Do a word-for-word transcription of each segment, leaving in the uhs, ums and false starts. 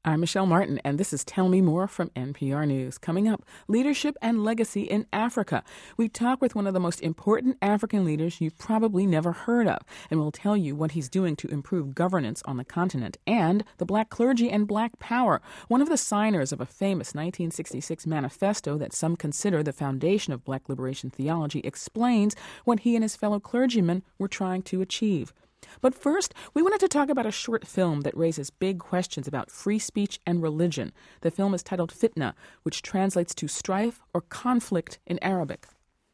I'm Michelle Martin, and this is Tell Me More from N P R News. Coming up, leadership and legacy in Africa. We talk with one of the most important African leaders you've probably never heard of, and we'll tell you what he's doing to improve governance on the continent. And the black clergy and black power, one of the signers of a famous nineteen sixty-six manifesto that some consider the foundation of black liberation theology, explains what he and his fellow clergymen were trying to achieve. But first, we wanted to talk about a short film that raises big questions about free speech and religion. The film is titled Fitna, which translates to strife or conflict in Arabic.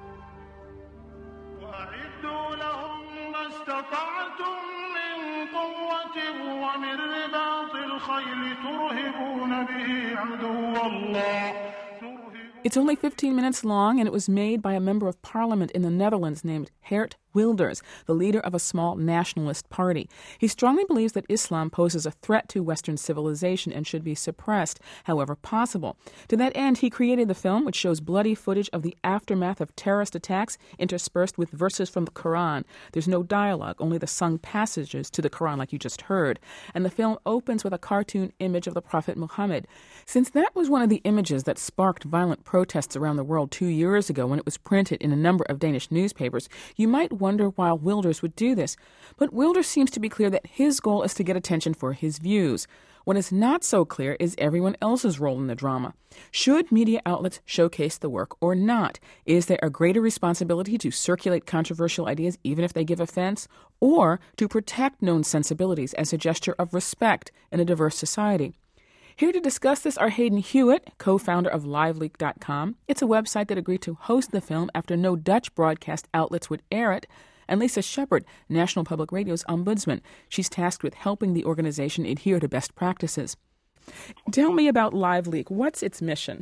It's only fifteen minutes long, and it was made by a member of parliament in the Netherlands named Geert Wilders, the leader of a small nationalist party. He strongly believes that Islam poses a threat to Western civilization and should be suppressed, however possible. To that end, he created the film, which shows bloody footage of the aftermath of terrorist attacks interspersed with verses from the Quran. There's no dialogue, only the sung passages to the Quran like you just heard. And the film opens with a cartoon image of the Prophet Muhammad. Since that was one of the images that sparked violent protests around the world two years ago when it was printed in a number of Danish newspapers, you might wonder why Wilders would do this. But Wilders seems to be clear that his goal is to get attention for his views. What is not so clear is everyone else's role in the drama. Should media outlets showcase the work or not? Is there a greater responsibility to circulate controversial ideas even if they give offense, or to protect known sensibilities as a gesture of respect in a diverse society? Here to discuss this are Hayden Hewitt, co-founder of Live Leak dot com. It's a website that agreed to host the film after no Dutch broadcast outlets would air it, and Lisa Shepard, National Public Radio's ombudsman. She's tasked with helping the organization adhere to best practices. Tell me about Live Leak. What's its mission?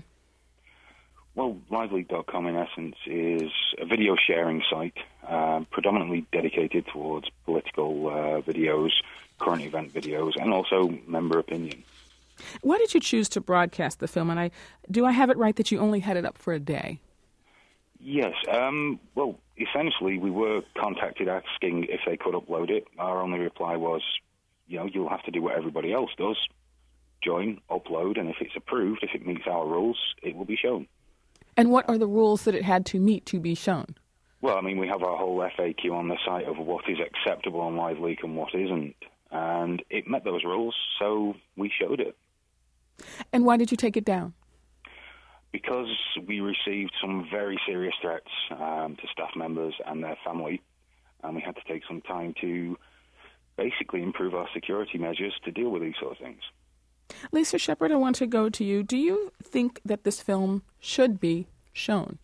Well, Live Leak dot com, in essence, is a video sharing site uh, predominantly dedicated towards political uh, videos, current event videos, and also member opinion. Why did you choose to broadcast the film? And I do I have it right that you only had it up for a day? Yes. Um, well, essentially, we were contacted asking if they could upload it. Our only reply was, you know, you'll have to do what everybody else does. Join, upload, and if it's approved, if it meets our rules, it will be shown. And what are the rules that it had to meet to be shown? Well, I mean, we have our whole F A Q on the site of what is acceptable on Live Leak and what isn't. And it met those rules, so we showed it. And why did you take it down? Because we received some very serious threats um, to staff members and their family, and we had to take some time to basically improve our security measures to deal with these sort of things. Lisa Shepard, I want to go to you. Do you think that this film should be shown?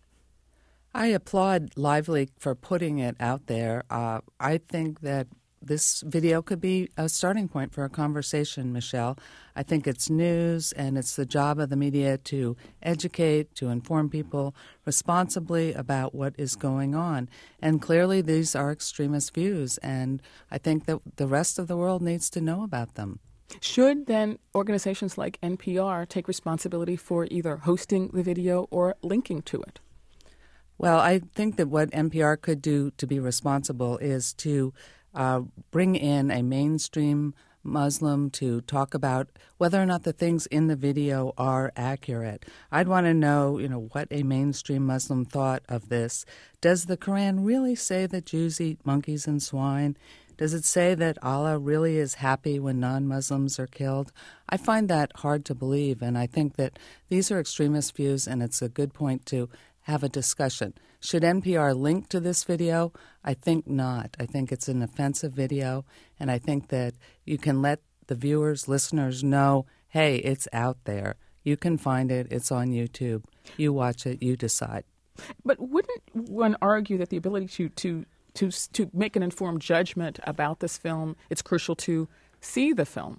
I applaud Live Leak for putting it out there. Uh, I think that this video could be a starting point for a conversation, Michelle. I think it's news, and it's the job of the media to educate, to inform people responsibly about what is going on. And clearly these are extremist views, and I think that the rest of the world needs to know about them. Should then organizations like N P R take responsibility for either hosting the video or linking to it? Well, I think that what N P R could do to be responsible is to Uh, bring in a mainstream Muslim to talk about whether or not the things in the video are accurate. I'd want to know, you know, what a mainstream Muslim thought of this. Does the Quran really say that Jews eat monkeys and swine? Does it say that Allah really is happy when non-Muslims are killed? I find that hard to believe, and I think that these are extremist views, and it's a good point to have a discussion. Should N P R link to this video? I think not. I think it's an offensive video, and I think that you can let the viewers, listeners know, hey, it's out there. You can find it. It's on YouTube. You watch it. You decide. But wouldn't one argue that the ability to to to to make an informed judgment about this film, it's crucial to see the film?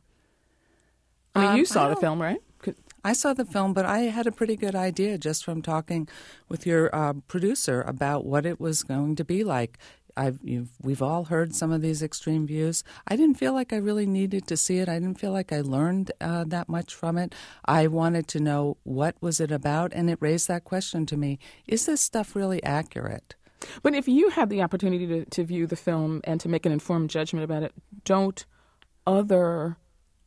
I mean, um, you saw I the film, right? Could, I saw the film, but I had a pretty good idea just from talking with your uh, producer about what it was going to be like. I've, you've, we've all heard some of these extreme views. I didn't feel like I really needed to see it. I didn't feel like I learned uh, that much from it. I wanted to know what was it about, and it raised that question to me. Is this stuff really accurate? But if you had the opportunity to, to view the film and to make an informed judgment about it, don't other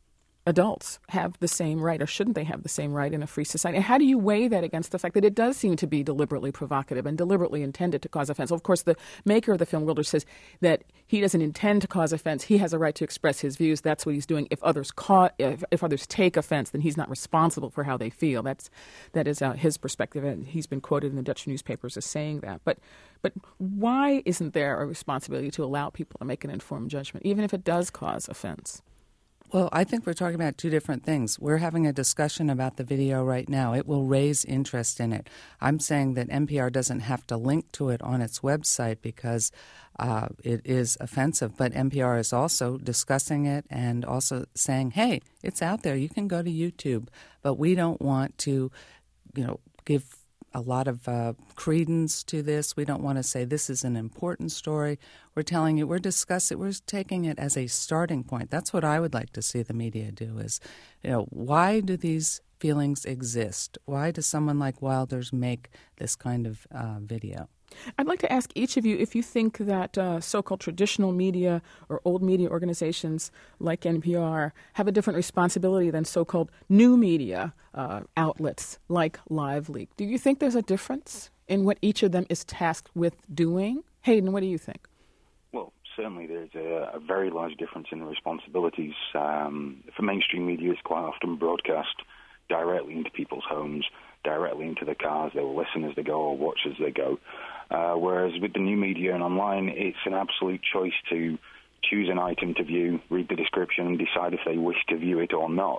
adults have the same right, or shouldn't they have the same right in a free society? And how do you weigh that against the fact that it does seem to be deliberately provocative and deliberately intended to cause offense? Well, of course, the maker of the film, Wilders, says that he doesn't intend to cause offense. He has a right to express his views. That's what he's doing. If others ca- if, if others take offense, then he's not responsible for how they feel. That's that is uh, his perspective, and he's been quoted in the Dutch newspapers as saying that. But but why isn't there a responsibility to allow people to make an informed judgment, even if it does cause offense? Well, I think we're talking about two different things. We're having a discussion about the video right now. It will raise interest in it. I'm saying that N P R doesn't have to link to it on its website because uh, it is offensive. But N P R is also discussing it and also saying, hey, it's out there. You can go to YouTube. But we don't want to, you know, give a lot of uh, credence to this. We don't want to say this is an important story. We're telling you, we're discussing, we're taking it as a starting point. That's what I would like to see the media do is, you know, why do these feelings exist? Why does someone like Wilders make this kind of uh, video? I'd like to ask each of you if you think that uh, so-called traditional media or old media organizations like N P R have a different responsibility than so-called new media uh, outlets like LiveLeak. Do you think there's a difference in what each of them is tasked with doing? Hayden, what do you think? Well, certainly there's a, a very large difference in the responsibilities. Um, for mainstream media, it's quite often broadcast directly into people's homes, directly into the cars. They will listen as they go or watch as they go. Uh, whereas with the new media and online, it's an absolute choice to choose an item to view, read the description, and decide if they wish to view it or not.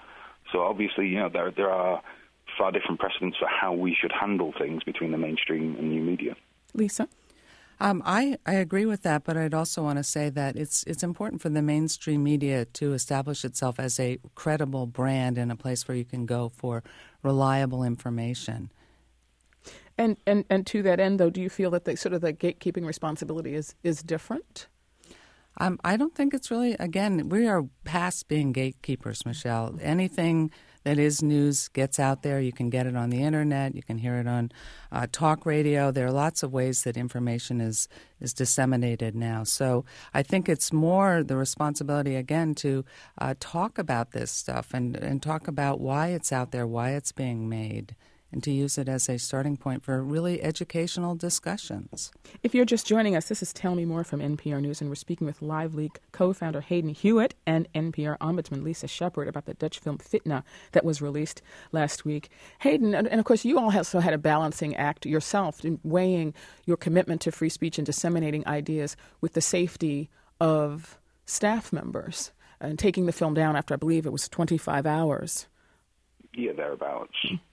So obviously, you know, there there are far different precedents for how we should handle things between the mainstream and new media. Lisa? Um, I, I agree with that, but I'd also want to say that it's it's important for the mainstream media to establish itself as a credible brand and a place where you can go for reliable information. And, and and to that end, though, do you feel that the sort of the gatekeeping responsibility is, is different? Um, I don't think it's really, again, we are past being gatekeepers, Michelle. Anything that is news gets out there. You can get it on the Internet. You can hear it on uh, talk radio. There are lots of ways that information is, is disseminated now. So I think it's more the responsibility, again, to uh, talk about this stuff and, and talk about why it's out there, why it's being made, and to use it as a starting point for really educational discussions. If you're just joining us, this is Tell Me More from N P R News, and we're speaking with LiveLeak co-founder Hayden Hewitt and N P R Ombudsman Lisa Shepard about the Dutch film Fitna that was released last week. Hayden, and, and of course you all also had a balancing act yourself in weighing your commitment to free speech and disseminating ideas with the safety of staff members and taking the film down after, I believe it was twenty-five hours. Yeah, thereabouts.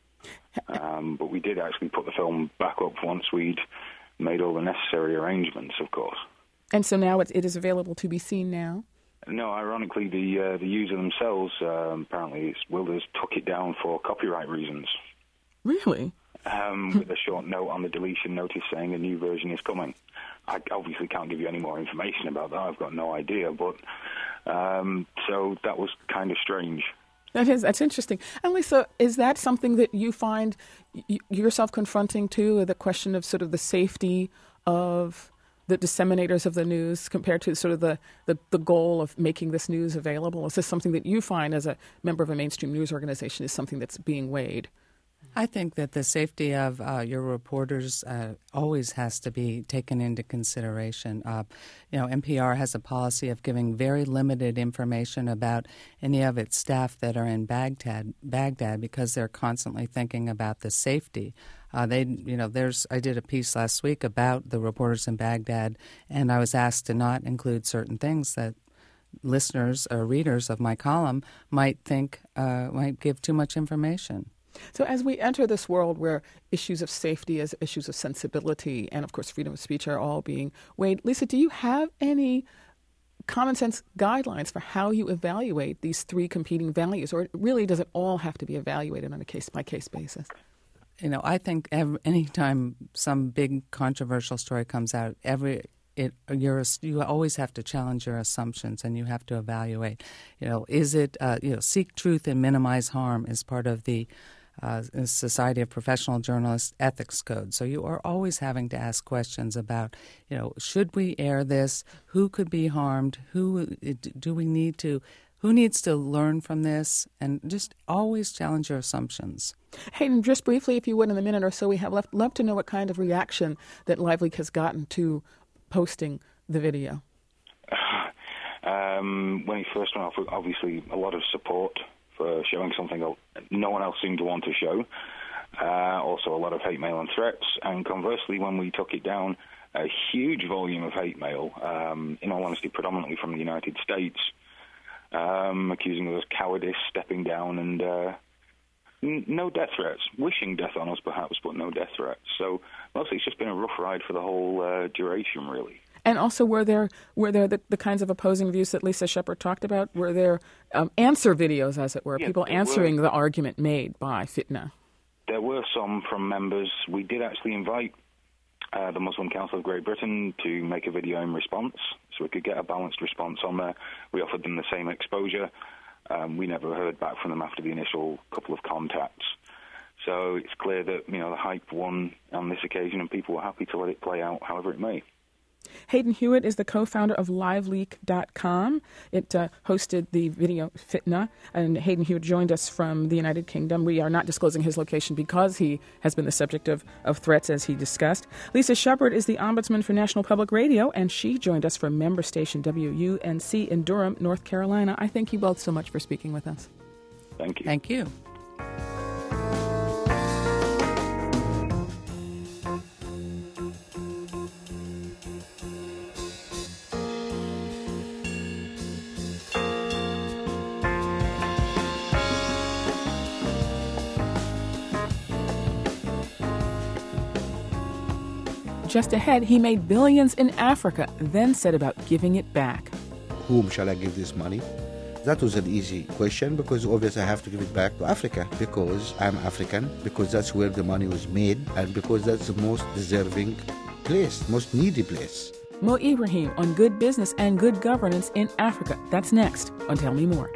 Um, but we did actually put the film back up once we'd made all the necessary arrangements, of course. And so now it, it is available to be seen now? No, ironically, the uh, the user themselves, um, apparently it's Wilders, took it down for copyright reasons. Really? Um, with a short note on the deletion notice saying a new version is coming. I obviously can't give you any more information about that. I've got no idea. But um, so that was kind of strange. That is, that's interesting. And Lisa, is that something that you find y- yourself confronting too, the question of sort of the safety of the disseminators of the news compared to sort of the, the, the goal of making this news available? Is this something that you find as a member of a mainstream news organization is something that's being weighed? I think that the safety of uh, your reporters uh, always has to be taken into consideration. Uh, you know, N P R has a policy of giving very limited information about any of its staff that are in Baghdad, Baghdad because they're constantly thinking about the safety. Uh, they, you know, there's. I did a piece last week about the reporters in Baghdad, and I was asked to not include certain things that listeners or readers of my column might think uh, might give too much information. So as we enter this world where issues of safety as issues of sensibility and, of course, freedom of speech are all being weighed, Lisa, do you have any common sense guidelines for how you evaluate these three competing values, or really does it all have to be evaluated on a case-by-case basis? You know, I think every, anytime some big controversial story comes out, every it you're you always have to challenge your assumptions and you have to evaluate. You know, is it uh, you know seek truth and minimize harm is part of the Uh, Society of Professional Journalists Ethics Code. So you are always having to ask questions about, you know, should we air this? Who could be harmed? Who do we need to? who needs to learn from this, and just always challenge your assumptions. Hayden, just briefly, if you would, in the minute or so we have left, love to know what kind of reaction that LiveLeak has gotten to posting the video. Um, when it first went off, obviously a lot of support for showing something no one else seemed to want to show. Uh, also a lot of hate mail and threats. And conversely, when we took it down, a huge volume of hate mail, um, in all honesty, predominantly from the United States, um, accusing us of cowardice, stepping down, and uh, n- no death threats. Wishing death on us, perhaps, but no death threats. So mostly it's just been a rough ride for the whole uh, duration, really. And also, were there were there the, the kinds of opposing views that Lisa Shepard talked about? Were there um, answer videos, as it were, yeah, people answering were. the argument made by Fitna? There were some from members. We did actually invite uh, the Muslim Council of Great Britain to make a video in response, so we could get a balanced response on there. We offered them the same exposure. Um, we never heard back from them after the initial couple of contacts. So it's clear that, you know, the hype won on this occasion, and people were happy to let it play out however it may. Hayden Hewitt is the co-founder of live leak dot com. It uh, hosted the video Fitna, and Hayden Hewitt joined us from the United Kingdom. We are not disclosing his location because he has been the subject of, of threats, as he discussed. Lisa Shepard is the Ombudsman for National Public Radio, and she joined us from member station W U N C in Durham, North Carolina. I thank you both so much for speaking with us. Thank you. Thank you. Just ahead, he made billions in Africa, then set about giving it back. Whom shall I give this money? That was an easy question, because obviously I have to give it back to Africa, because I'm African, because that's where the money was made, and because that's the most deserving place, most needy place. Mo Ibrahim on good business and good governance in Africa. That's next on Tell Me More.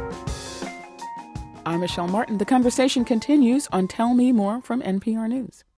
I'm Michelle Martin. The conversation continues on Tell Me More from N P R News.